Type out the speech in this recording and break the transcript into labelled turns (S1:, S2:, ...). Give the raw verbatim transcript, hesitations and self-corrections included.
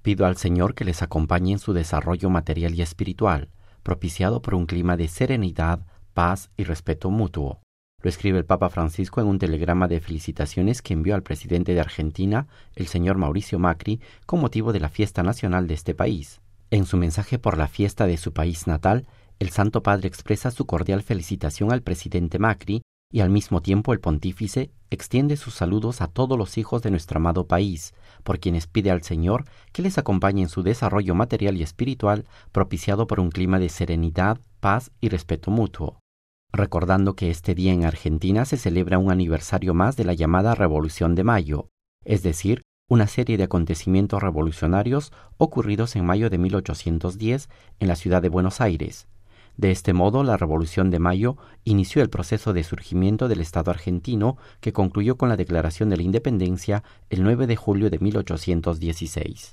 S1: Pido al Señor que les acompañe en su desarrollo material y espiritual, propiciado por un clima de serenidad, paz y respeto mutuo. Lo escribe el Papa Francisco en un telegrama de felicitaciones que envió al presidente de Argentina, el señor Mauricio Macri, con motivo de la fiesta nacional de este país. En su mensaje por la fiesta de su país natal, el Santo Padre expresa su cordial felicitación al presidente Macri y al mismo tiempo el pontífice extiende sus saludos a todos los hijos de nuestro amado país, por quienes pide al Señor que les acompañe en su desarrollo material y espiritual, propiciado por un clima de serenidad, paz y respeto mutuo. Recordando que este día en Argentina se celebra un aniversario más de la llamada Revolución de Mayo, es decir, una serie de acontecimientos revolucionarios ocurridos en mayo de mil ochocientos diez en la ciudad de Buenos Aires. De este modo, la Revolución de Mayo inició el proceso de surgimiento del Estado argentino que concluyó con la Declaración de la Independencia el nueve de julio de mil ochocientos dieciséis.